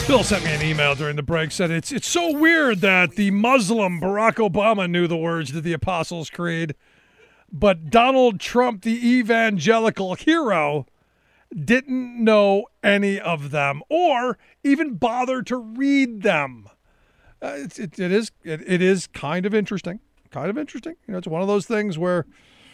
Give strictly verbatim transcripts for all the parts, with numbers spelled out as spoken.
Bill sent me an email during the break, said it's it's so weird that the Muslim Barack Obama knew the words to the Apostles' Creed, but Donald Trump, the evangelical hero, didn't know any of them or even bother to read them. Uh, it's, it, it is it, it is kind of interesting, kind of interesting. You know, it's one of those things where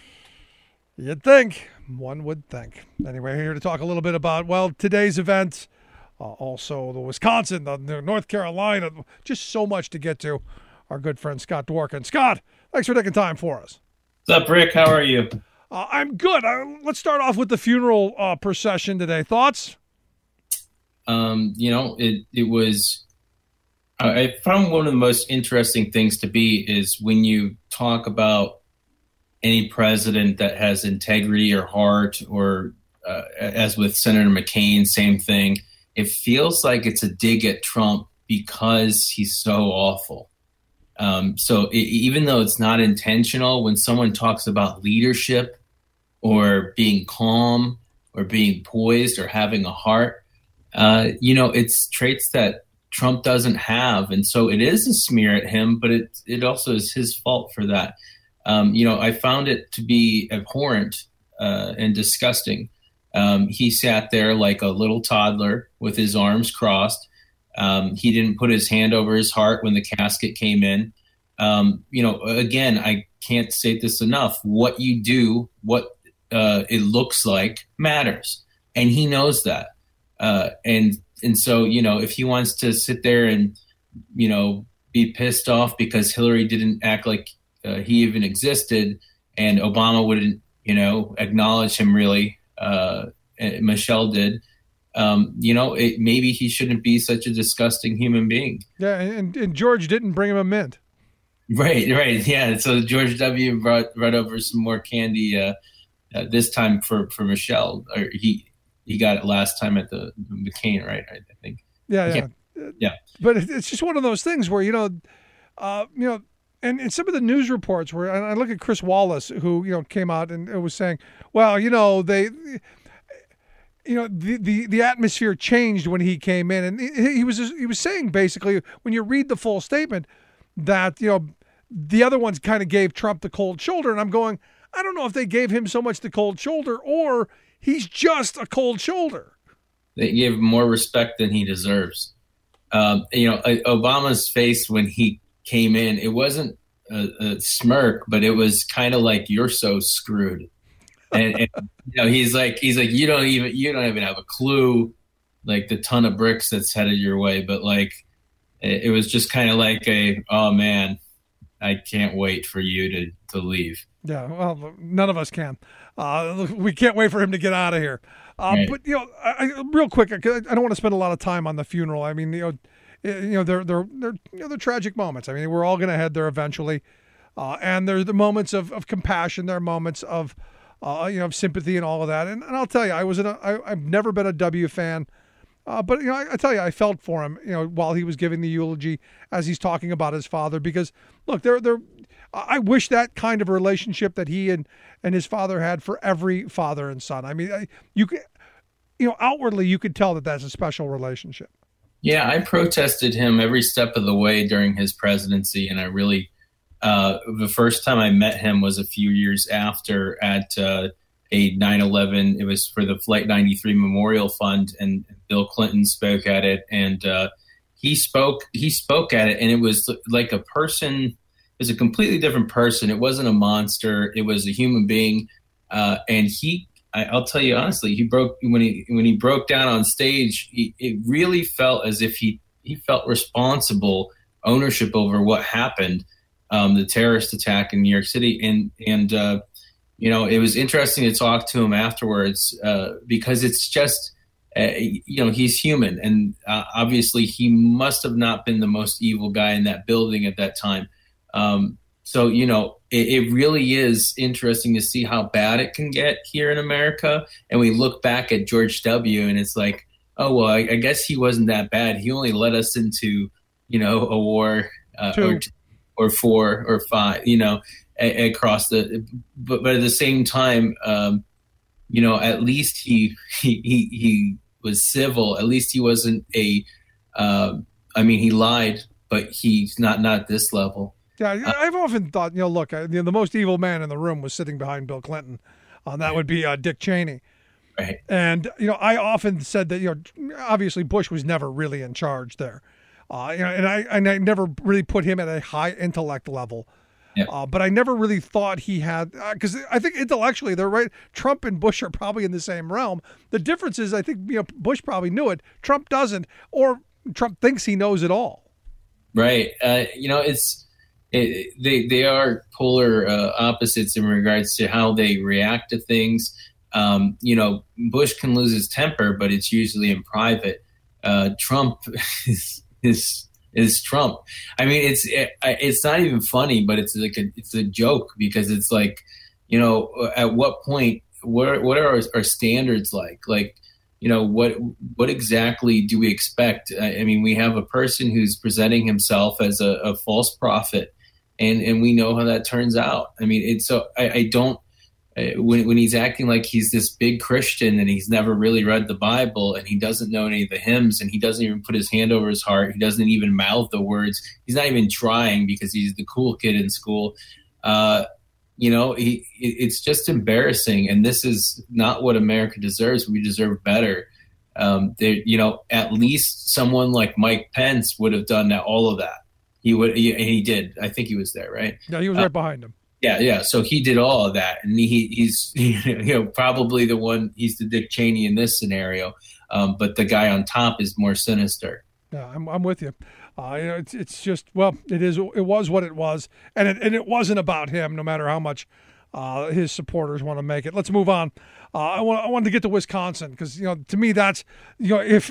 you'd think, one would think. Anyway, here to talk a little bit about, well, today's event. Uh, also, the Wisconsin, the, the North Carolina, just so much to get to. Our good friend Scott Dworkin. Scott, thanks for taking time for us. What's up, Rick? How are you? Uh, I'm good. Uh, let's start off with the funeral uh, procession today. Thoughts? Um, you know, it it was. I found one of the most interesting things to be is when you talk about any president that has integrity or heart, or uh, as with Senator McCain, same thing. It feels like it's a dig at Trump because he's so awful. Um, so it, even though it's not intentional, when someone talks about leadership or being calm or being poised or having a heart, uh, you know, it's traits that Trump doesn't have. And so it is a smear at him, but it, it also is his fault for that. Um, you know, I found it to be abhorrent uh, and disgusting. Um, he sat there like a little toddler with his arms crossed. Um, he didn't put his hand over his heart when the casket came in. Um, you know, again, I can't state this enough. What you do, what uh, it looks like matters. And he knows that. Uh, and and so, you know, if he wants to sit there and, you know, be pissed off because Hillary didn't act like uh, he even existed and Obama wouldn't, you know, acknowledge him really, Uh, Michelle did, um, you know, it, maybe he shouldn't be such a disgusting human being. Yeah, and, and George didn't bring him a mint. Right, right, yeah. So George W. brought, brought over some more candy uh, uh, this time for, for Michelle. Or he he got it last time at the McCain, right? I think. Yeah, yeah, yeah. But it's just one of those things where you know, uh, you know. And in some of the news reports where and I look at Chris Wallace, who, you know, came out and was saying, well, you know, they, you know, the, the, the atmosphere changed when he came in. And he, he was he was saying basically when you read the full statement that, you know, the other ones kind of gave Trump the cold shoulder. And I'm going, I don't know if they gave him so much the cold shoulder or he's just a cold shoulder. They gave him more respect than he deserves. Um, you know, Obama's face when he came in, it wasn't a, a smirk, but it was kind of like, you're so screwed. And, and you know, he's like, he's like, you don't even, you don't even have a clue, like the ton of bricks that's headed your way. But like, it, it was just kind of like a, oh man, I can't wait for you to, to leave. Yeah. Well, none of us can. Uh, we can't wait for him to get out of here. Uh, right. But, you know, I, I, real quick, I, I don't want to spend a lot of time on the funeral. I mean, you know, You know, they're they're they're you know they're tragic moments. I mean, we're all going to head there eventually, uh, and there's the moments of, of compassion. There are moments of, uh, you know, of sympathy and all of that. And, and I'll tell you, I was in a, I, I've never been a W fan, uh, but you know, I, I tell you, I felt for him. You know, while he was giving the eulogy as he's talking about his father, because look, they're they're. I wish that kind of relationship that he and, and his father had for every father and son. I mean, I, you could, you know, outwardly you could tell that that's a special relationship. Yeah, I protested him every step of the way during his presidency, and I really, uh, the first time I met him was a few years after at uh, a nine eleven. It was for the Flight ninety-three Memorial Fund, and Bill Clinton spoke at it, and uh, he spoke. He spoke at it, and it was like a person. It was a completely different person. It wasn't a monster. It was a human being, uh, and he. I, I'll tell you honestly, he broke when he when he broke down on stage. He, it really felt as if he, he felt responsible, ownership over what happened, um, the terrorist attack in New York City, and and uh, you know, it was interesting to talk to him afterwards uh, because it's just uh, you know, he's human, and uh, obviously he must have not been the most evil guy in that building at that time. Um, So, you know, it, it really is interesting to see how bad it can get here in America. And we look back at George W. and it's like, oh, well, I, I guess he wasn't that bad. He only led us into, you know, a war uh, or, or four or five, you know, a, across the. But, but at the same time, um, you know, at least he, he he he was civil. At least he wasn't a Uh, I mean, he lied, but he's not not at this level. Yeah, I've often thought, you know, look, I, you know, the most evil man in the room was sitting behind Bill Clinton. Uh, that would be uh, Dick Cheney. Right. And, you know, I often said that, you know, obviously Bush was never really in charge there. Uh, you know, and I and I never really put him at a high intellect level. Yeah. Uh, but I never really thought he had, because uh, I think intellectually they're right. Trump and Bush are probably in the same realm. The difference is I think, you know, Bush probably knew it. Trump doesn't, or Trump thinks he knows it all. Right. Uh, you know, it's it, they they are polar uh, opposites in regards to how they react to things. Um, you know, Bush can lose his temper, but it's usually in private. Uh, Trump is, is is Trump. I mean, it's it, it's not even funny, but it's like a, it's a joke because it's like, you know, at what point, what what are our, our standards like? Like, you know, what what exactly do we expect? I, I mean, we have a person who's presenting himself as a, a false prophet, and and we know how that turns out. I mean, it's so I, I don't. When when he's acting like he's this big Christian and he's never really read the Bible and he doesn't know any of the hymns and he doesn't even put his hand over his heart, he doesn't even mouth the words. He's not even trying because he's the cool kid in school. Uh, you know, he, it's just embarrassing. And this is not what America deserves. We deserve better. Um, there, you know, at least someone like Mike Pence would have done that, all of that. He would, he, and he did. I think he was there, right? Yeah, he was uh, right behind him. Yeah, yeah. So he did all of that, and he, he's you know probably the one. He's the Dick Cheney in this scenario, um, but the guy on top is more sinister. Yeah, I'm I'm with you. Uh, you know, it's it's just well, it is it was what it was, and it and it wasn't about him. No matter how much uh, his supporters want to make it. Let's move on. Uh, I want I wanted to get to Wisconsin because you know to me that's you know if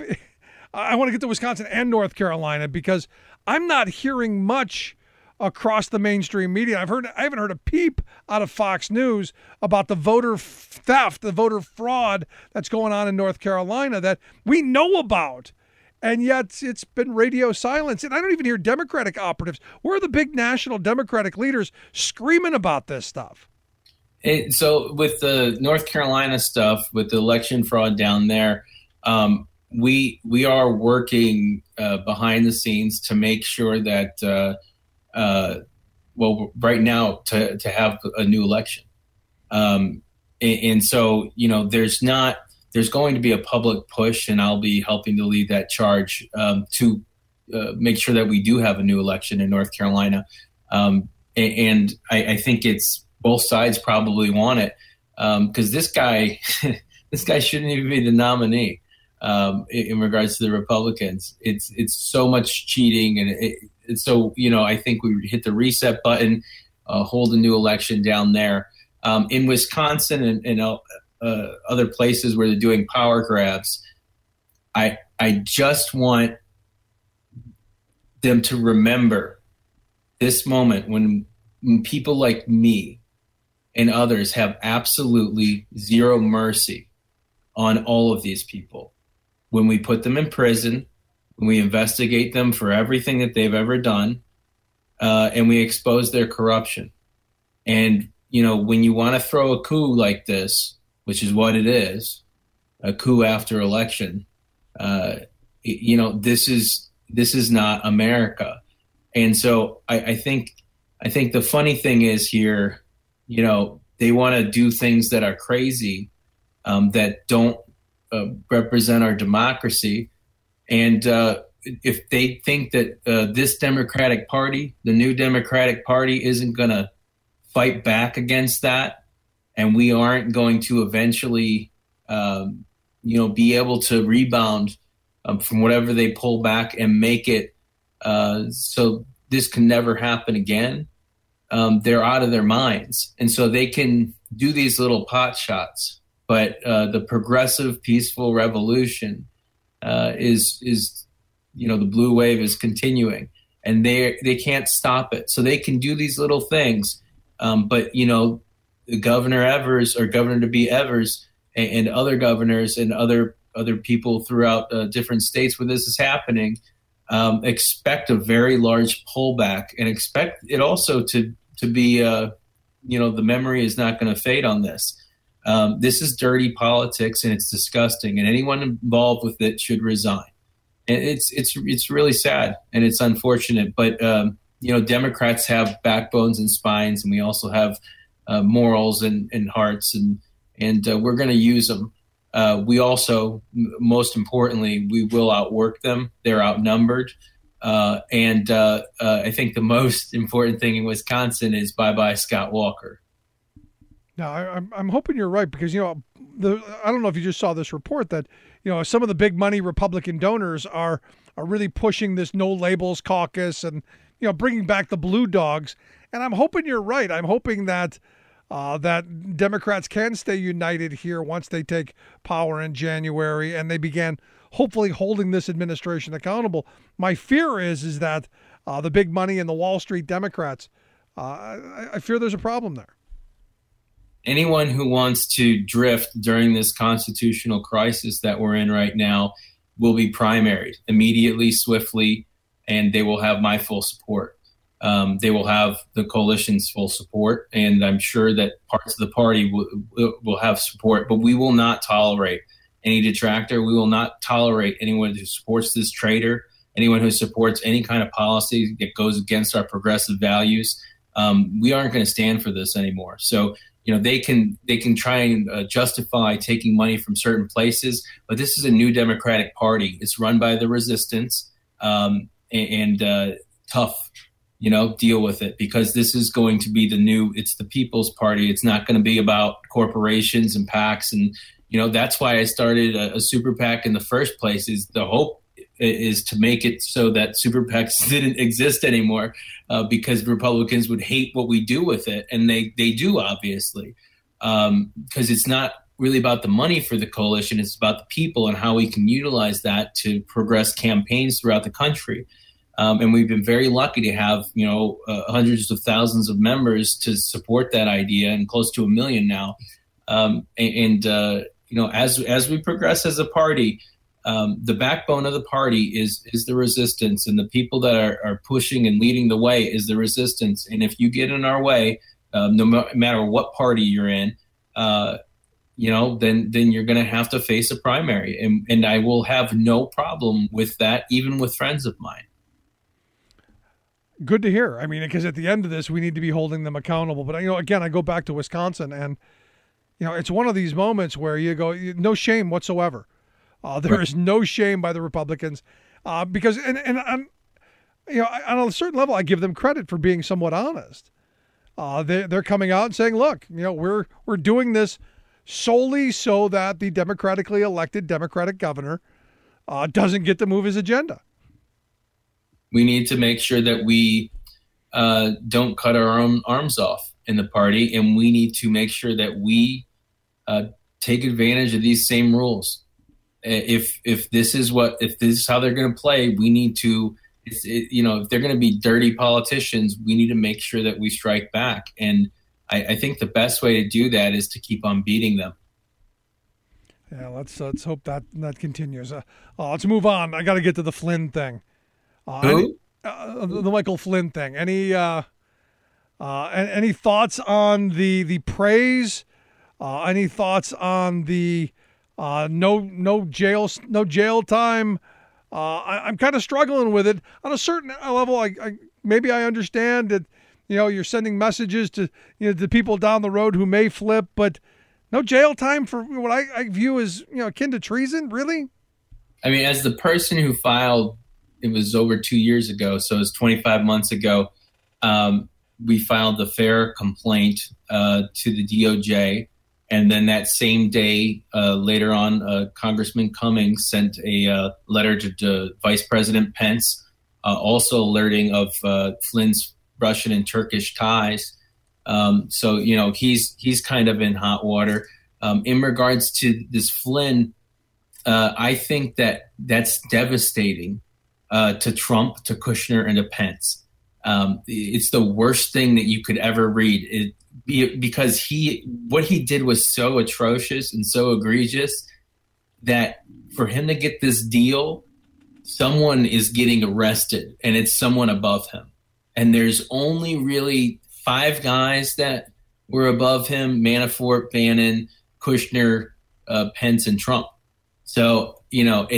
I want to get to Wisconsin and North Carolina because I'm not hearing much across the mainstream media. I've heard I haven't heard a peep out of Fox News about the voter theft, the voter fraud that's going on in North Carolina that we know about. And yet it's been radio silence. And I don't even hear Democratic operatives. Where are the big national Democratic leaders screaming about this stuff? It, so with the North Carolina stuff, with the election fraud down there, um, we we are working uh, behind the scenes to make sure that uh, Uh, well, right now to, to have a new election. Um, and, and so, you know, there's not, there's going to be a public push and I'll be helping to lead that charge um, to uh, make sure that we do have a new election in North Carolina. Um, and and I, I think it's both sides probably want it because um, this guy, this guy shouldn't even be the nominee um, in, in regards to the Republicans. It's, it's so much cheating and it, So, you know, I think we hit the reset button, uh, hold a new election down there. Um, in Wisconsin and, and uh, uh, other places where they're doing power grabs, I I just want them to remember this moment when, when people like me and others have absolutely zero mercy on all of these people. When we put them in prison, when we investigate them for everything that they've ever done, uh, and we expose their corruption. And, you know, when you want to throw a coup like this, which is what it is, a coup after election, uh, you know, this is this is not America. And so I, I think I think the funny thing is here, you know, they want to do things that are crazy, um, that don't uh, represent our democracy. And uh, if they think that uh, this Democratic Party, the new Democratic Party, isn't going to fight back against that, and we aren't going to eventually, um, you know, be able to rebound um, from whatever they pull back and make it uh, so this can never happen again, um, they're out of their minds. And so they can do these little pot shots. But uh, the progressive, peaceful revolution uh, is, is, you know, the blue wave is continuing, and they they can't stop it. So they can do these little things. Um, but, you know, Governor Evers or Governor to be Evers and, and other governors and other other people throughout uh, different states where this is happening um, expect a very large pullback, and expect it also to to be, uh, you know, the memory is not going to fade on this. Um, this is dirty politics, and it's disgusting, and anyone involved with it should resign. And it's it's it's really sad and it's unfortunate. But um, you know, Democrats have backbones and spines, and we also have uh, morals and, and hearts, and and uh, we're going to use them. Uh, we also, most importantly, we will outwork them. They're outnumbered. Uh, and uh, uh, I think the most important thing in Wisconsin is bye-bye Scott Walker. Now, I, I'm I'm hoping you're right, because, you know, the I don't know if you just saw this report that, you know, some of the big money Republican donors are are really pushing this no labels caucus and, you know, bringing back the blue dogs. And I'm hoping you're right. I'm hoping that uh, that Democrats can stay united here once they take power in January and they began hopefully holding this administration accountable. My fear is is that uh, the big money and the Wall Street Democrats, uh, I, I fear there's a problem there. Anyone who wants to drift during this constitutional crisis that we're in right now will be primaried immediately, swiftly, and they will have my full support. Um, they will have the coalition's full support, and I'm sure that parts of the party will, will have support, but we will not tolerate any detractor. We will not tolerate anyone who supports this traitor, anyone who supports any kind of policy that goes against our progressive values. Um, we aren't going to stand for this anymore. So, you know, they can they can try and uh, justify taking money from certain places, but this is a new Democratic Party. It's run by the resistance, um, and, and uh, tough, you know, deal with it, because this is going to be the new, it's the People's Party. It's not going to be about corporations and PACs. And, you know, that's why I started a, a super PAC in the first place. Is the hope is to make it so that super PACs didn't exist anymore, uh, because Republicans would hate what we do with it. And they, they do, obviously, um, because it's not really about the money for the coalition. It's about the people and how we can utilize that to progress campaigns throughout the country. Um, and we've been very lucky to have, you know, uh, hundreds of thousands of members to support that idea, and close to a million now. Um, and, and uh, you know, as as we progress as a party, Um, the backbone of the party is is the resistance, and the people that are, are pushing and leading the way is the resistance. And if you get in our way, um, no ma- matter what party you're in, uh, you know, then then you're going to have to face a primary, and and I will have no problem with that, even with friends of mine. Good to hear. I mean, because at the end of this, we need to be holding them accountable. But, you know, again, I go back to Wisconsin, and, you know, it's one of these moments where you go, no shame whatsoever. Uh, there is no shame by the Republicans, uh, because, and, and, and, you know, on a certain level, I give them credit for being somewhat honest. Uh, they, they're coming out and saying, look, you know, we're, we're doing this solely so that the democratically elected Democratic governor uh, doesn't get to move his agenda. We need to make sure that we uh, don't cut our own arms off in the party, and we need to make sure that we uh, take advantage of these same rules. If if this is what if this is how they're going to play, we need to, it's, it, you know, if they're going to be dirty politicians, we need to make sure that we strike back. And I, I think the best way to do that is to keep on beating them. Yeah, let's let's hope that that continues. Uh, uh, let's move on. I got to get to the Flynn thing. Uh, Who? Any, uh, the Michael Flynn thing. Any uh, uh, any thoughts on the the praise? Uh, any thoughts on the Uh, no, no jail, no jail time. Uh, I, I'm kind of struggling with it on a certain level. I, I maybe I understand that, you know, you're sending messages to, you know, the people down the road who may flip, but no jail time for what I, I view as, you know, akin to treason. Really? I mean, as the person who filed, it was over two years ago, so it was twenty-five months ago. Um, we filed the FAIR complaint uh, to the D O J. And then that same day, uh, later on, uh, Congressman Cummings sent a uh, letter to, to Vice President Pence, uh, also alerting of uh, Flynn's Russian and Turkish ties. Um, so, you know, he's he's kind of in hot water. Um, in regards to this Flynn, uh, I think that that's devastating uh, to Trump, to Kushner, and to Pence. Um, it's the worst thing that you could ever read. It, because he, what he did was so atrocious and so egregious that for him to get this deal, someone is getting arrested, and it's someone above him. And there's only really five guys that were above him: Manafort, Bannon, Kushner, uh, Pence, and Trump. So, you know, it's,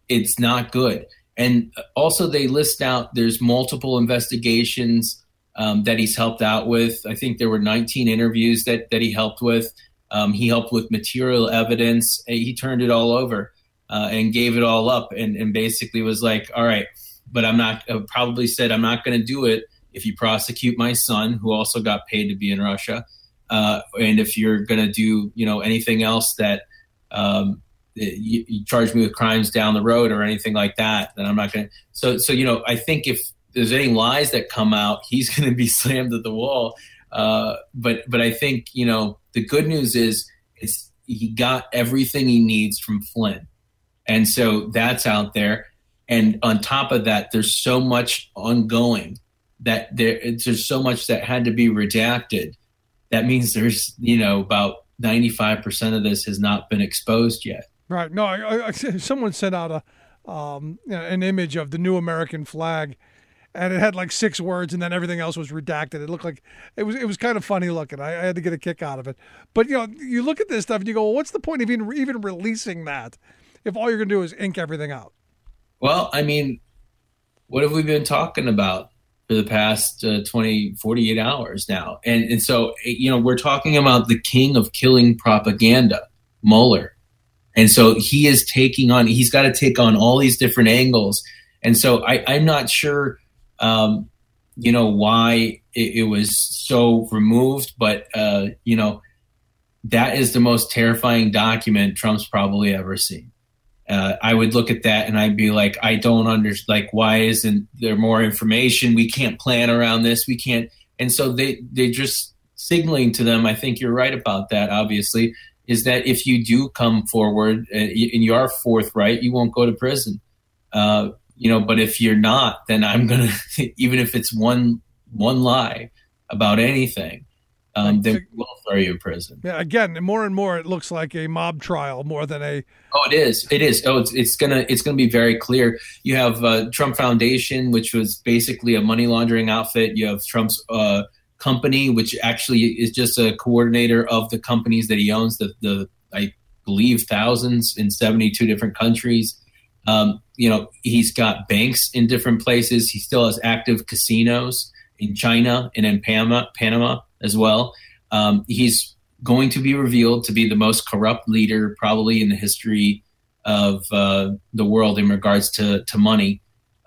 it's not good. And also they list out there's multiple investigations um, that he's helped out with. I think there were nineteen interviews that, that he helped with. Um, he helped with material evidence. He turned it all over uh, and gave it all up and, and basically was like, all right, but I'm not uh, probably said, I'm not going to do it if you prosecute my son, who also got paid to be in Russia. Uh, and if you're going to do, you know, anything else that um, you, you charge me with crimes down the road or anything like that, then I'm not going to. So, so, you know, I think if there's any lies that come out, he's going to be slammed at the wall. Uh, but, but I think, you know, the good news is it's, he got everything he needs from Flynn. And so that's out there. And on top of that, there's so much ongoing that there, there's so much that had to be redacted. That means there's, you know, about ninety-five percent of this has not been exposed yet. Right. No, I, I, someone sent out a um, you know, an image of the new American flag, and it had like six words, and then everything else was redacted. It looked like it was it was kind of funny looking. I, I had to get a kick out of it. But, you know, you look at this stuff and you go, well, what's the point of even, even releasing that if all you're going to do is ink everything out? Well, I mean, what have we been talking about for the past uh, twenty, forty-eight hours now? And and so, you know, we're talking about the king of killing propaganda, Mueller. And so he is taking on, he's got to take on all these different angles. And so I, I'm not sure, um, you know, why it, it was so removed, but, uh, you know, that is the most terrifying document Trump's probably ever seen. Uh, I would look at that and I'd be like, I don't understand, like, why isn't there more information? We can't plan around this. We can't. And so they, they just signaling to them, I think you're right about that, obviously, is that if you do come forward and you are forthright, you won't go to prison. Uh, you know, but if you're not, then I'm going to, even if it's one, one lie about anything, Um, they will throw you in prison. Yeah, again, more and more, it looks like a mob trial more than a. Oh, it is. It is. Oh, it's, it's gonna it's gonna be very clear. You have uh, Trump Foundation, which was basically a money laundering outfit. You have Trump's uh, company, which actually is just a coordinator of the companies that he owns. The the I believe thousands in seventy-two different countries. Um, you know, he's got banks in different places. He still has active casinos in China and in Panama. Panama. as well. Um, he's going to be revealed to be the most corrupt leader probably in the history of uh, the world in regards to, to money.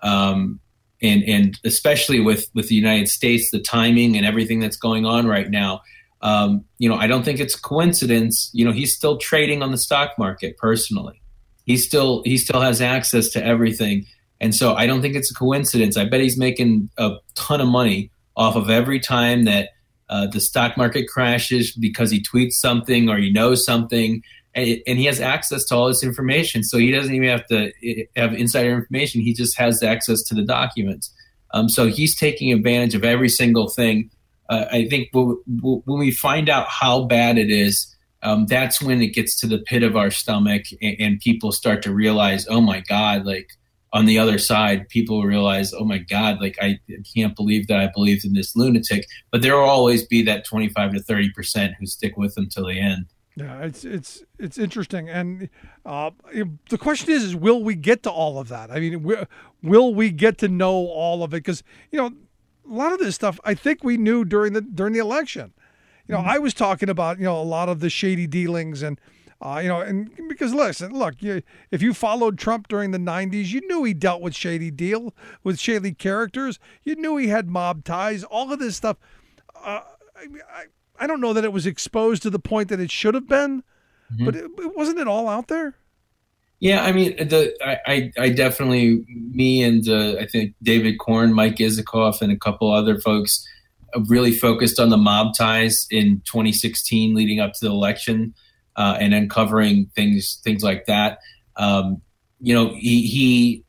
Um, and, and especially with, with the United States, the timing and everything that's going on right now. Um, you know, I don't think it's a coincidence. You know, he's still trading on the stock market personally. He still, he still has access to everything. And so I don't think it's a coincidence. I bet he's making a ton of money off of every time that Uh, the stock market crashes because he tweets something or he knows something, and, and he has access to all this information. So he doesn't even have to have insider information. He just has access to the documents. Um, so he's taking advantage of every single thing. Uh, I think we'll, we'll, when we find out how bad it is, um, that's when it gets to the pit of our stomach and, and people start to realize, oh my God, like, on the other side, people realize, oh my God, like I can't believe that I believed in this lunatic. But there will always be that twenty-five to thirty percent who stick with him till the end. Yeah, it's it's it's interesting, and uh, the question is, is will we get to all of that? I mean, will we get to know all of it? Because you know, a lot of this stuff I think we knew during the during the election. You know, mm-hmm. I was talking about you know a lot of the shady dealings and. Uh, you know, and because listen, look, you, if you followed Trump during the nineties, you knew he dealt with shady deal, with shady characters. You knew he had mob ties, all of this stuff. Uh, I, I, I don't know that it was exposed to the point that it should have been, mm-hmm. but it, it, wasn't it all out there? Yeah, I mean, the I, I, I definitely, me and uh, I think David Korn, Mike Isikoff, and a couple other folks really focused on the mob ties in twenty sixteen leading up to the election. Uh, and uncovering things, things like that. Um, you know, he, he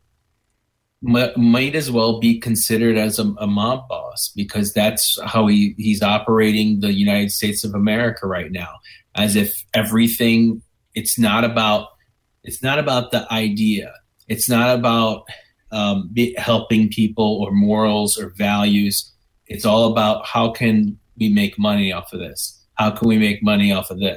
m- might as well be considered as a, a mob boss because that's how he, he's operating the United States of America right now. As if everything, it's not about, it's not about the idea. It's not about um, be, helping people or morals or values. It's all about how can we make money off of this? How can we make money off of this?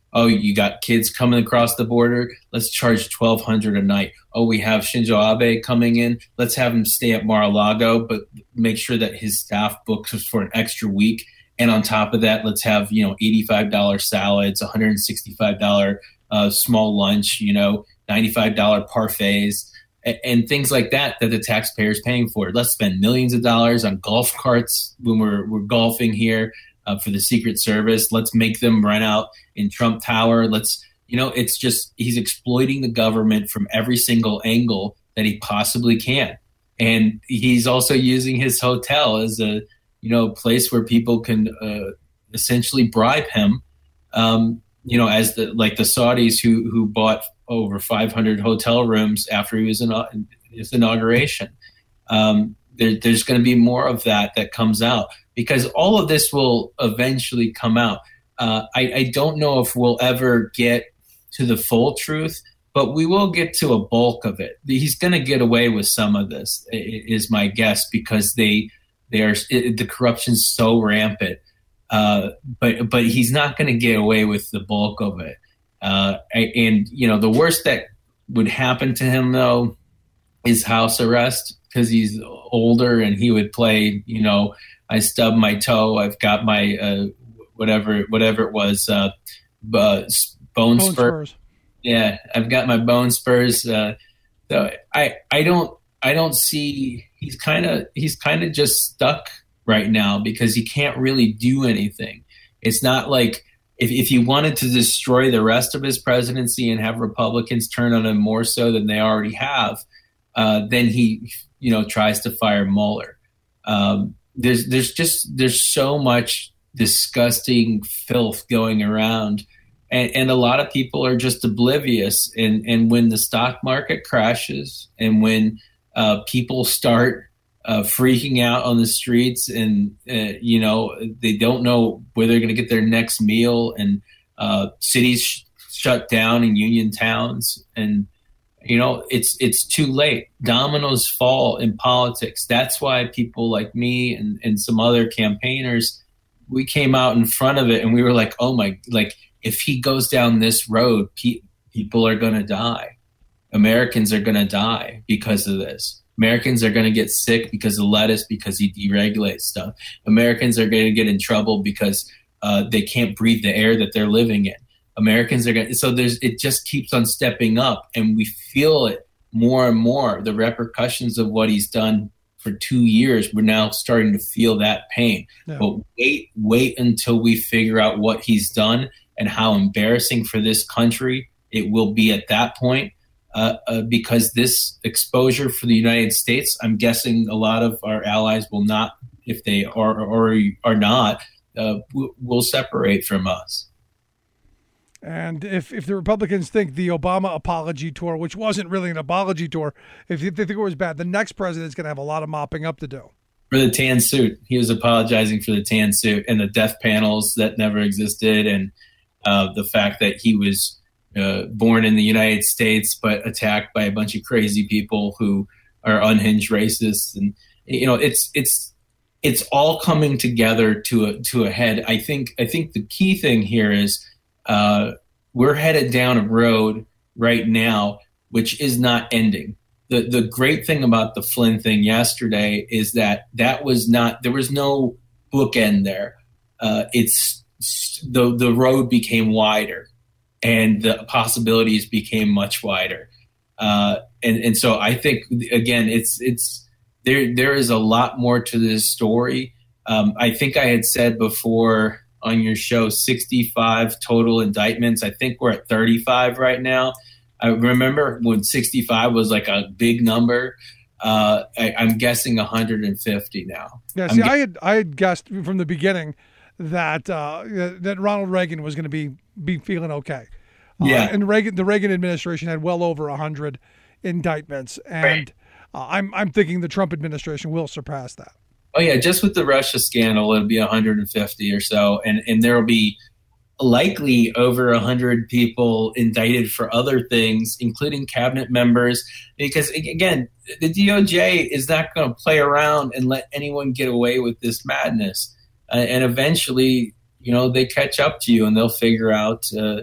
Oh, you got kids coming across the border. Let's charge twelve hundred dollars a night. Oh, we have Shinzo Abe coming in. Let's have him stay at Mar-a-Lago, but make sure that his staff books for an extra week. And on top of that, let's have, you know, eighty-five dollars salads, one hundred sixty-five dollars uh, small lunch, you know, ninety-five dollars parfaits, and, and things like that that the taxpayer is paying for. Let's spend millions of dollars on golf carts when we're we're golfing here uh, for the Secret Service. Let's make them run out in Trump Tower. Let's, you know, it's just he's exploiting the government from every single angle that he possibly can. And he's also using his hotel as a, you know, place where people can uh, essentially bribe him, um, you know, as the like the Saudis who who bought over five hundred hotel rooms after he was in his inauguration. Um, there, there's going to be more of that that comes out because all of this will eventually come out. Uh, I, I don't know if we'll ever get to the full truth, but we will get to a bulk of it. He's going to get away with some of this, is my guess, because they they are it, the corruption's so rampant. Uh, but but he's not going to get away with the bulk of it. Uh, and you know, the worst that would happen to him though is house arrest because he's older and he would play. You know, I stubbed my toe. I've got my uh, whatever whatever it was, uh, uh, bone, bone spur. Spurs. Yeah, I've got my bone spurs. Uh, so I I don't I don't see he's kind of he's kind of just stuck right now because he can't really do anything. It's not like if if he wanted to destroy the rest of his presidency and have Republicans turn on him more so than they already have, uh, then he you know tries to fire Mueller. Um, there's there's just there's so much disgusting filth going around. And, and a lot of people are just oblivious. And, and when the stock market crashes and when uh, people start uh, freaking out on the streets and, uh, you know, they don't know where they're going to get their next meal and uh, cities sh- shut down in union towns. And, you know, it's it's too late. Dominoes fall in politics. That's why people like me and, and some other campaigners, we came out in front of it and we were like, oh, my, like, if he goes down this road, pe- people are going to die. Americans are going to die because of this. Americans are going to get sick because of lettuce, because he deregulates stuff. Americans are going to get in trouble because uh, they can't breathe the air that they're living in. Americans are going to, so there's, it just keeps on stepping up and we feel it more and more. The repercussions of what he's done for two years, we're now starting to feel that pain. Yeah. But wait, wait until we figure out what he's done and how embarrassing for this country it will be at that point, uh, uh, because this exposure for the United States, I'm guessing a lot of our allies will not, if they are or are not, uh, will separate from us. And if, if the Republicans think the Obama apology tour, which wasn't really an apology tour, if they think it was bad, the next president's going to have a lot of mopping up to do. For the tan suit. He was apologizing for the tan suit and the death panels that never existed and Uh, the fact that he was uh, born in the United States but attacked by a bunch of crazy people who are unhinged racists, and you know it's it's it's all coming together to a to a head. I think I think the key thing here is uh, we're headed down a road right now which is not ending. The the great thing about the Flynn thing yesterday is that that was not there was no bookend there. Uh, it's the the road became wider and the possibilities became much wider. Uh, and, and so I think, again, it's it's there. There is a lot more to this story. Um, I think I had said before on your show, sixty-five total indictments. I think we're at thirty-five right now. I remember when sixty-five was like a big number. Uh, I, I'm guessing one hundred fifty now. Yeah, see, gu- I had I had guessed from the beginning that uh, that Ronald Reagan was going to be be feeling okay. Uh, yeah, and Reagan, the Reagan administration had well over a hundred indictments, and right. uh, I'm I'm thinking the Trump administration will surpass that. Oh yeah, just with the Russia scandal, it'll be one hundred fifty or so, and and there will be likely over one hundred people indicted for other things, including cabinet members, because again, the D O J is not going to play around and let anyone get away with this madness. Uh, and eventually, you know, they catch up to you and they'll figure out, uh,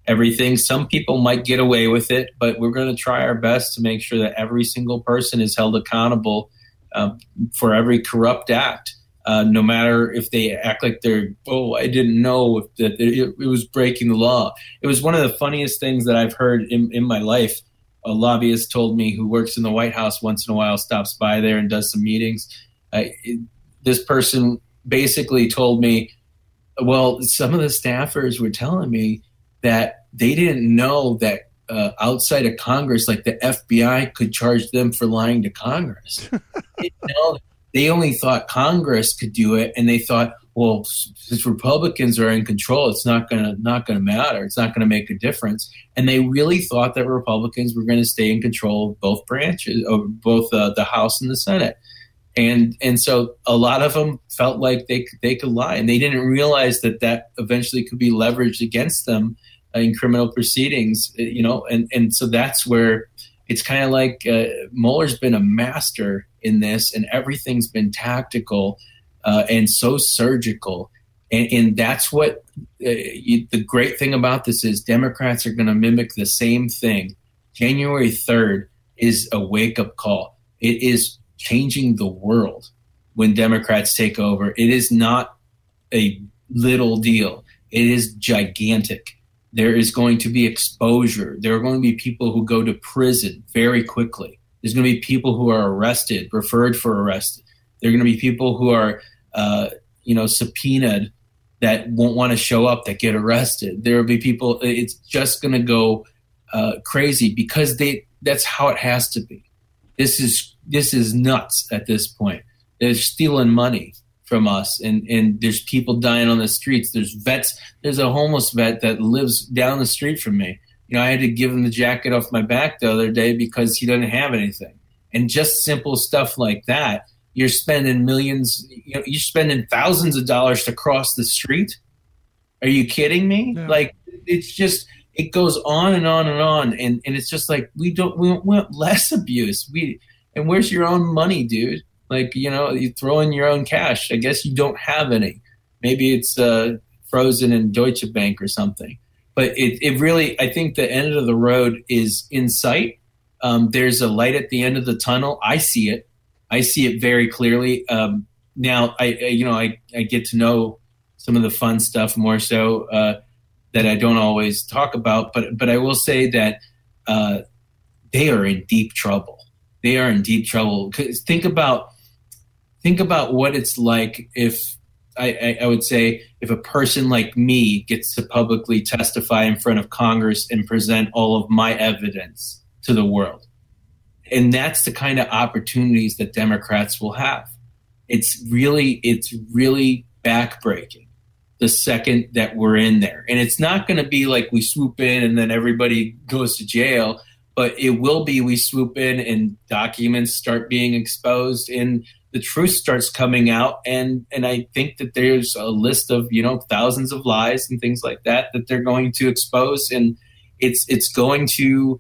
everything. Some people might get away with it, but we're going to try our best to make sure that every single person is held accountable uh, for every corrupt act, uh, no matter if they act like they're, oh, I didn't know if that it, it was breaking the law. It was one of the funniest things that I've heard in, in my life. A lobbyist told me, who works in the White House once in a while, stops by there and does some meetings. Uh, it, this person basically told me, well, some of the staffers were telling me that they didn't know that uh, outside of Congress, like the F B I could charge them for lying to Congress. they, know, they only thought Congress could do it, and they thought, well, since Republicans are in control, it's not gonna not gonna matter. It's not gonna make a difference. And they really thought that Republicans were going to stay in control of both branches, of both uh, the House and the Senate. And and so a lot of them felt like they they could lie, and they didn't realize that that eventually could be leveraged against them in criminal proceedings. You know, and and so that's where it's kind of like uh, Mueller's been a master in this, and everything's been tactical uh, and so surgical, and, and that's what uh, you, the great thing about this is. Democrats are going to mimic the same thing. January third is a wake up call. It is changing the world when Democrats take over. It is not a little deal. It is gigantic. There is going to be exposure. There are going to be people who go to prison very quickly. There's going to be people who are arrested, referred for arrest. There are going to be people who are, uh, you know, subpoenaed that won't want to show up, that get arrested. There will be people. It's just going to go uh, crazy because they. That's how it has to be. This is this is nuts at this point. They're stealing money from us, and, and there's people dying on the streets. There's vets. There's a homeless vet that lives down the street from me. You know, I had to give him the jacket off my back the other day because he doesn't have anything. And just simple stuff like that. You're spending millions. You know, you're spending thousands of dollars to cross the street. Are you kidding me? Yeah. Like, it's just. It goes on and on and on, and, and it's just like we don't we want less abuse. We and where's your own money, dude? Like, you know, you throw in your own cash. I guess you don't have any. Maybe it's uh, frozen in Deutsche Bank or something. But it it really, I think the end of the road is in sight. Um, there's a light at the end of the tunnel. I see it. I see it very clearly. Um, now, I, I you know I, I get to know some of the fun stuff more so. Uh, that I don't always talk about, but but I will say that uh, they are in deep trouble. They are in deep trouble. 'Cause think about think about what it's like if I, I, I would say if a person like me gets to publicly testify in front of Congress and present all of my evidence to the world. And that's the kind of opportunities that Democrats will have. It's really it's really backbreaking the second that we're in there. And it's not going to be like we swoop in and then everybody goes to jail, but it will be we swoop in and documents start being exposed and the truth starts coming out. And, and I think that there's a list of, you know, thousands of lies and things like that that they're going to expose. And it's it's going to,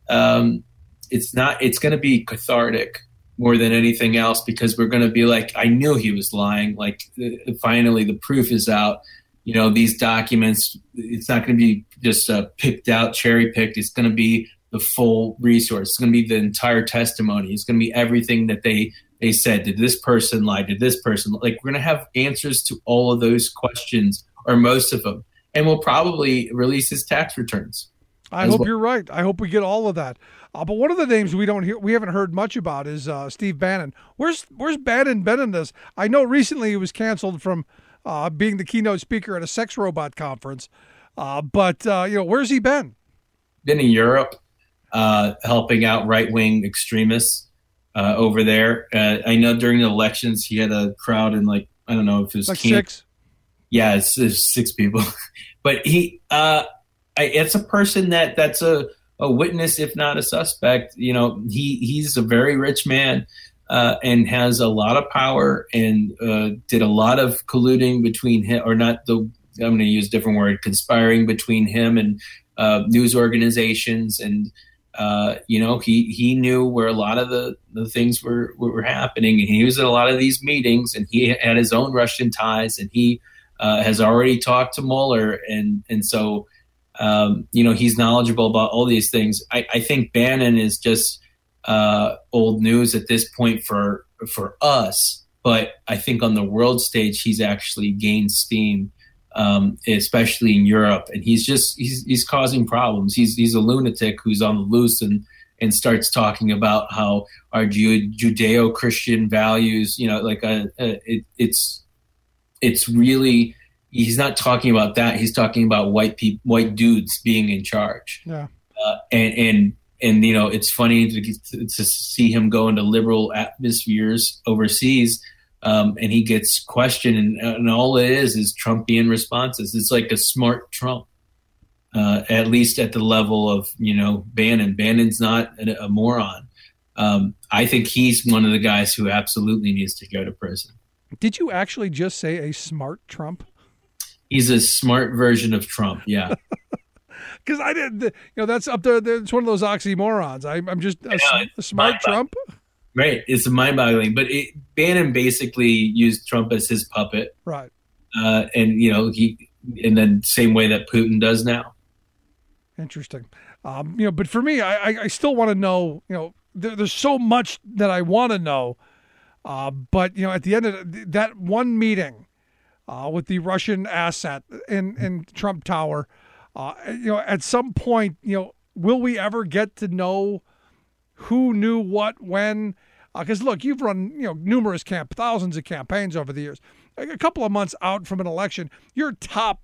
um, it's not, it's going to be cathartic more than anything else, because we're going to be like, I knew he was lying. Like, finally, the proof is out. You know, these documents, it's not going to be just uh, picked out, cherry picked. It's going to be the full resource. It's going to be the entire testimony. It's going to be everything that they, they said. Did this person lie? Did this person lie? Like, we're going to have answers to all of those questions, or most of them. And we'll probably release his tax returns. I hope well. You're right. I hope we get all of that. Uh, but one of the names we don't hear, we haven't heard much about is uh, Steve Bannon. Where's Where's Bannon been in this? I know recently he was canceled from uh, being the keynote speaker at a sex robot conference. Uh, but uh, you know, where's he been? Been in Europe, uh, helping out right wing extremists uh, over there. Uh, I know during the elections he had a crowd in like I don't know if it was like Can- six. Yeah, it's, it's six people. But he, uh, I, it's a person that that's a. a witness, if not a suspect. You know, he he's a very rich man uh, and has a lot of power and uh, did a lot of colluding between him, or not the, I'm going to use a different word, conspiring between him and uh, news organizations. And, uh, you know, he, he knew where a lot of the, the things were, were happening. And he was at a lot of these meetings, and he had his own Russian ties, and he uh, has already talked to Mueller. And, and so, Um, you know, he's knowledgeable about all these things. I, I think Bannon is just uh, old news at this point for for us. But I think on the world stage, he's actually gained steam, um, especially in Europe. And he's just he's he's causing problems. He's he's a lunatic who's on the loose and and starts talking about how our Ju- Judeo-Christian values, you know, like a, a, it, it's it's really. He's not talking about that. He's talking about white people, white dudes being in charge. Yeah. Uh, and, and, and, you know, it's funny to, to, to see him go into liberal atmospheres overseas. Um, and he gets questioned and, and all it is, is Trumpian responses. It's like a smart Trump, uh, at least at the level of, you know, Bannon. Bannon's not a, a moron. Um, I think he's one of the guys who absolutely needs to go to prison. Did you actually just say a smart Trump? He's a smart version of Trump, yeah. Because I did, you know, that's up there. It's one of those oxymorons. I, I'm just a, know, a smart Trump. Right, it's mind-boggling. But it, Bannon basically used Trump as his puppet, right? Uh, and you know, he, and then same way that Putin does now. Interesting, um, you know. But for me, I, I still want to know. You know, there, there's so much that I want to know. Uh, but you know, at the end of the, that one meeting. Uh, with the Russian asset in, in Trump Tower, uh, you know, at some point, you know, will we ever get to know who knew what when? Because uh, look, you've run, you know, numerous camp, thousands of campaigns over the years. A couple of months out from an election, your top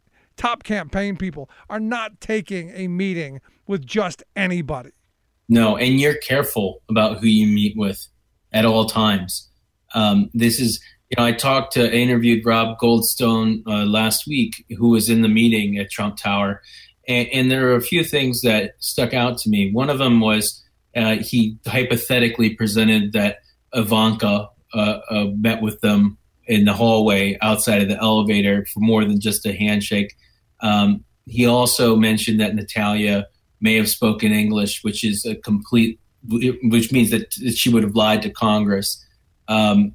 top campaign people are not taking a meeting with just anybody. No, and you're careful about who you meet with at all times. Um, this is. You know, I talked to, I interviewed Rob Goldstone uh, last week, who was in the meeting at Trump Tower. And, and there are a few things that stuck out to me. One of them was uh, he hypothetically presented that Ivanka uh, uh, met with them in the hallway outside of the elevator for more than just a handshake. Um, he also mentioned that Natalia may have spoken English, which is a complete, which means that she would have lied to Congress. Um,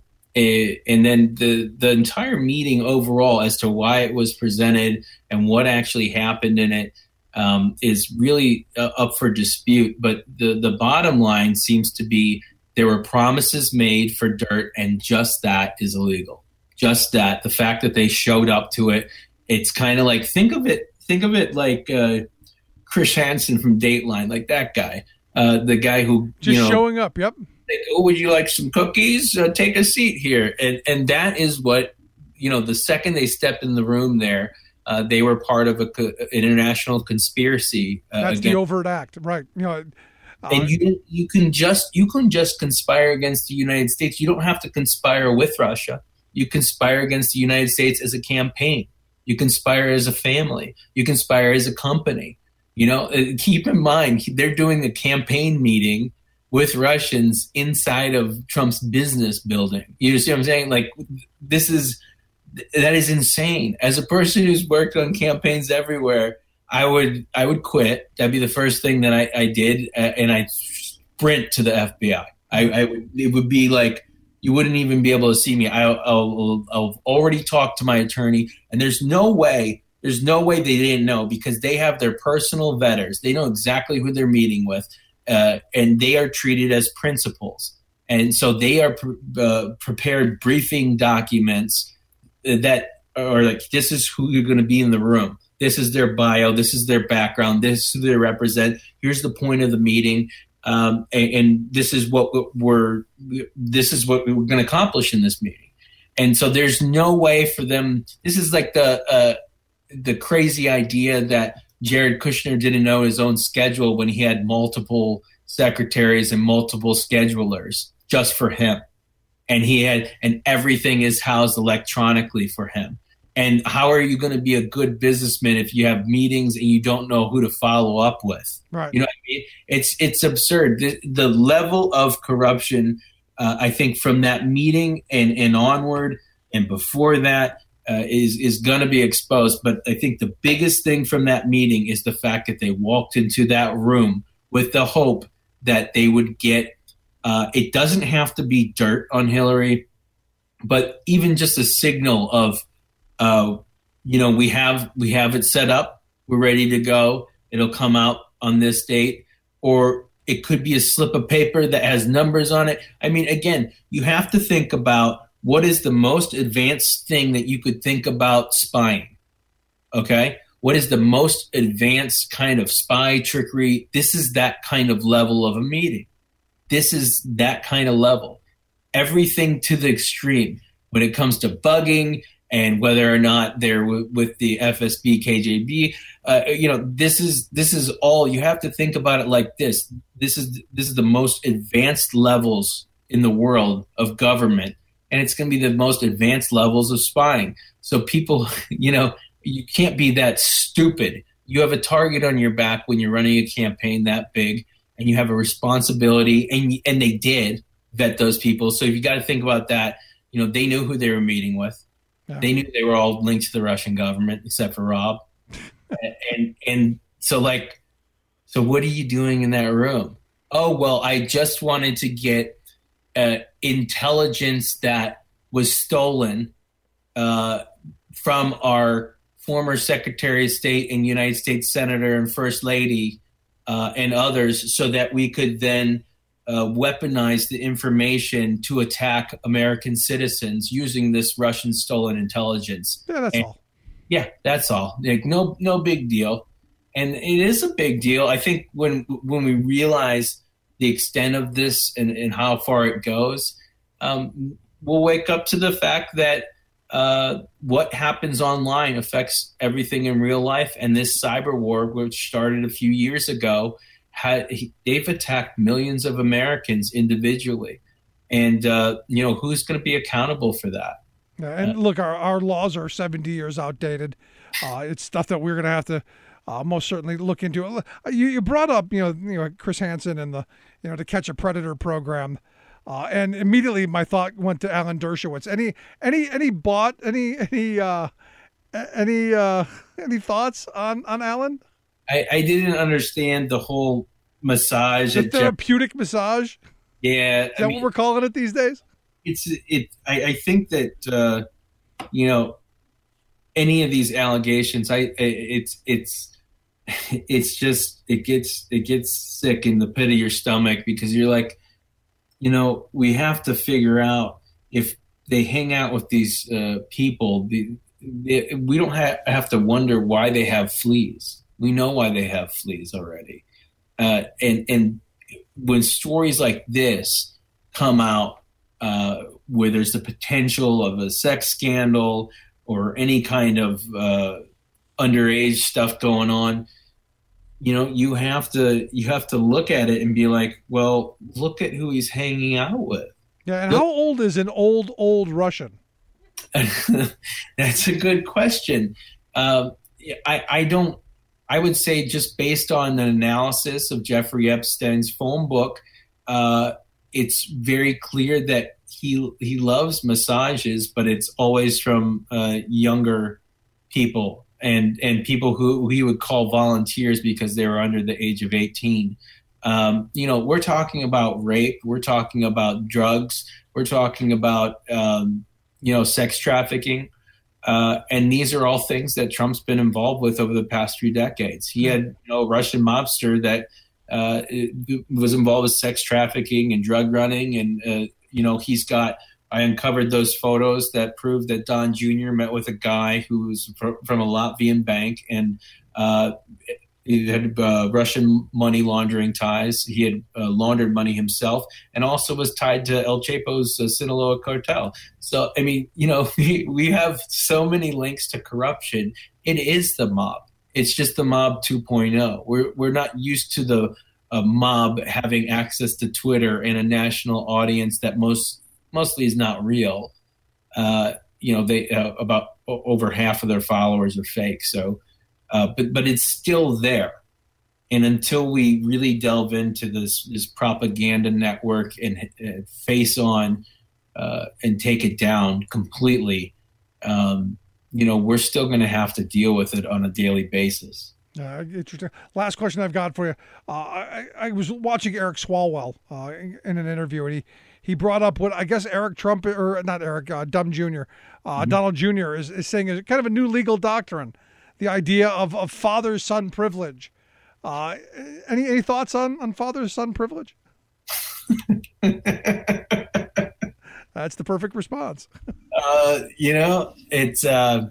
And then the, the entire meeting overall as to why it was presented and what actually happened in it um, is really uh, up for dispute. But the, the bottom line seems to be there were promises made for dirt, and just that is illegal. Just that. The fact that they showed up to it, it's kind of like, think of it, think of it like uh, Chris Hansen from Dateline, like that guy, uh, the guy who, just you know, showing up. Yep. Oh, would you like some cookies? Uh, take a seat here. And and that is what, you know, the second they stepped in the room there, uh, they were part of a co- international conspiracy. Uh, That's against, the overt act, right? You know, uh, and you you can just you can just conspire against the United States. You don't have to conspire with Russia. You conspire against the United States as a campaign. You conspire as a family. You conspire as a company. You know, uh, keep in mind they're doing a campaign meeting with Russians inside of Trump's business building. You see what I'm saying? Like, this is, that is insane. As a person who's worked on campaigns everywhere, I would, I would quit. That'd be the first thing that I, I did. Uh, and I'd sprint to the F B I. I, I would, it would be like, you wouldn't even be able to see me. I, I'll, I'll already talked to my attorney, and there's no way, there's no way they didn't know, because they have their personal vetters. They know exactly who they're meeting with. Uh, and they are treated as principals. And so they are pre- uh, prepared briefing documents that are like, this is who you're going to be in the room. This is their bio. This is their background. This is who they represent. Here's the point of the meeting. Um, and, and this is what we're, this is what we're going to accomplish in this meeting. And so there's no way for them. This is like the, uh, the crazy idea that Jared Kushner didn't know his own schedule when he had multiple secretaries and multiple schedulers just for him. And he had, and everything is housed electronically for him. And how are you going to be a good businessman if you have meetings and you don't know who to follow up with? Right. You know what I mean? It's, it's absurd. The, the level of corruption, uh, I think from that meeting and, and onward and before that, Uh, is is going to be exposed. But I think the biggest thing from that meeting is the fact that they walked into that room with the hope that they would get, uh, it doesn't have to be dirt on Hillary, but even just a signal of, uh, you know, we have we have it set up. we're ready to go. It'll come out on this date. Or it could be a slip of paper that has numbers on it. I mean, again, you have to think about what is the most advanced thing that you could think about spying, okay? What is the most advanced kind of spy trickery? This is that kind of level of a meeting. This is that kind of level. Everything to the extreme when it comes to bugging and whether or not they're w- with the F S B, K G B. Uh, you know, this is this is all. You have to think about it like this. This is this is the most advanced levels in the world of government, and it's going to be the most advanced levels of spying. So people, you know, you can't be that stupid. You have a target on your back when you're running a campaign that big, and you have a responsibility, and and they did vet those people. So you got to think about that. You know, they knew who they were meeting with. Yeah. They knew they were all linked to the Russian government, except for Rob. and and so like, so what are you doing in that room? Oh, well, I just wanted to get uh, intelligence that was stolen uh, from our former Secretary of State and United States Senator and First Lady uh, and others, so that we could then Uh, weaponize the information to attack American citizens using this Russian stolen intelligence. Yeah, that's and, all. Yeah, that's all. Like, no, no big deal. And it is a big deal. I think when when we realize the extent of this and, and how far it goes, um, we'll wake up to the fact that uh, what happens online affects everything in real life. And this cyber war, which started a few years ago, Had, they've attacked millions of Americans individually. And, uh, you know, who's going to be accountable for that? Yeah, and uh, look, our, our laws are seventy years outdated. Uh, it's stuff that we're going to have to uh, most certainly look into. You, you brought up, you know, you know, Chris Hansen and the, you know, To Catch a Predator program. Uh, and immediately my thought went to Alan Dershowitz. Any, any, any bot, any, any, uh, any, uh, any thoughts on, on Alan? I, I didn't understand the whole massage. The therapeutic Jeff- massage? Yeah. Is that I mean, what we're calling it these days? It's it. I, I think that, uh, you know, any of these allegations, I it's it's it's just it gets it gets sick in the pit of your stomach, because you're like, you know, we have to figure out if they hang out with these uh, people. The, they, we don't ha- have to wonder why they have fleas. We know why they have fleas already. Uh, and, and when stories like this come out, uh, where there's the potential of a sex scandal or any kind of uh, underage stuff going on, you know, you have to you have to look at it and be like, well, look at who he's hanging out with. Yeah, and look, how old is an old, old Russian? That's a good question. Uh, I, I don't. I would say, just based on an analysis of Jeffrey Epstein's phone book, uh, it's very clear that he he loves massages, but it's always from uh, younger people and and people who, who he would call volunteers because they were under the age of eighteen. Um, you know, we're talking about rape, we're talking about drugs, we're talking about um, you know, sex trafficking. Uh, and these are all things that Trump's been involved with over the past few decades. He had, you know, a Russian mobster that uh, was involved with sex trafficking and drug running. And, uh, you know, he's got, I uncovered those photos that prove that Don Junior met with a guy who was fr- from a Latvian bank, and uh, he had uh, Russian money laundering ties. He had uh, laundered money himself, and also was tied to El Chapo's uh, Sinaloa cartel. So, I mean, you know, we, we have so many links to corruption. It is the mob. It's just the mob two point oh. We're we're not used to the uh, mob having access to Twitter and a national audience that most mostly is not real. Uh, you know, they uh, about over half of their followers are fake. So. Uh, but but it's still there, and until we really delve into this this propaganda network and uh, face on uh, and take it down completely, um, you know, we're still going to have to deal with it on a daily basis. Uh, interesting. Last question I've got for you. Uh, I, I was watching Eric Swalwell uh, in, in an interview, and he, he brought up what I guess Eric Trump, or not Eric, uh, Dumb Junior, uh, mm-hmm. Donald Junior is, is saying is kind of a new legal doctrine, the idea of, of father-son privilege. Uh, any any thoughts on, on father-son privilege? That's the perfect response. uh, you know, it's, uh,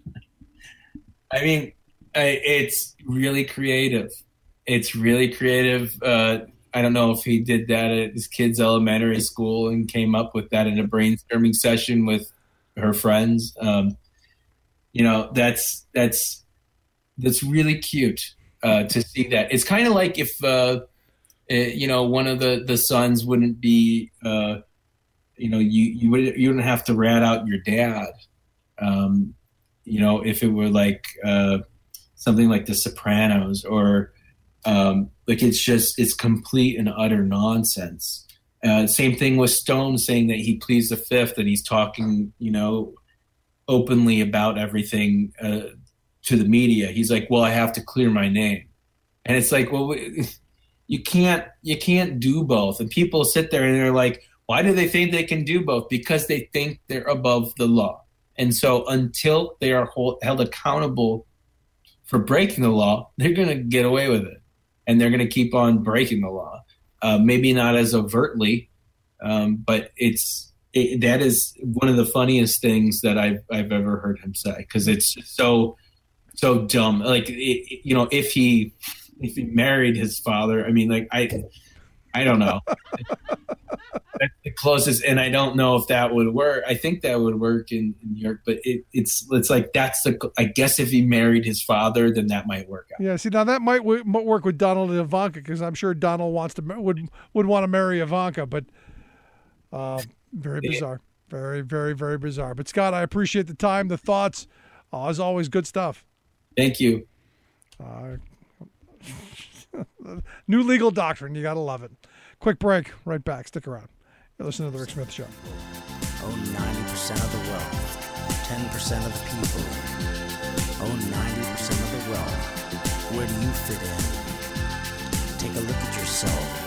I mean, I, it's really creative. It's really creative. Uh, I don't know if he did that at his kid's elementary school and came up with that in a brainstorming session with her friends. Um, you know, that's, that's, that's really cute uh, to see that. It's kind of like if, uh, it, you know, one of the, the sons wouldn't be, uh, you know, you, you wouldn't, you wouldn't have to rat out your dad. Um, you know, if it were like uh, something like The Sopranos or um, like it's just, it's complete and utter nonsense. Uh, same thing with Stone saying that he pleads the fifth and he's talking, you know, openly about everything uh, to the media. He's like, well, I have to clear my name. And it's like, well, you can't, you can't do both. And people sit there and they're like, why do they think they can do both? Because they think they're above the law. And so until they are hold, held accountable for breaking the law, they're going to get away with it. And they're going to keep on breaking the law. Uh, maybe not as overtly, um, but it's it, that is one of the funniest things that I've, I've ever heard him say. Because it's so, so dumb. Like, it, you know, if he if he married his father, I mean, like, I, I don't know. That's the closest, and I don't know if that would work. I think that would work in, in New York, but it, it's it's like that's the. I guess if he married his father, then that might work out. Yeah, see, now that might w- work with Donald and Ivanka because I'm sure Donald wants to would would want to marry Ivanka, but uh, very bizarre, very very very bizarre. But Scott, I appreciate the time, the thoughts. Uh, as always, good stuff. Thank you. Uh, new legal doctrine, you gotta love it. Quick break, right back. Stick around. You're listening to The Rick Smith Show. Own ninety percent of the wealth, ten percent of the people. Own ninety percent of the wealth. Where do you fit in? Take a look at yourself.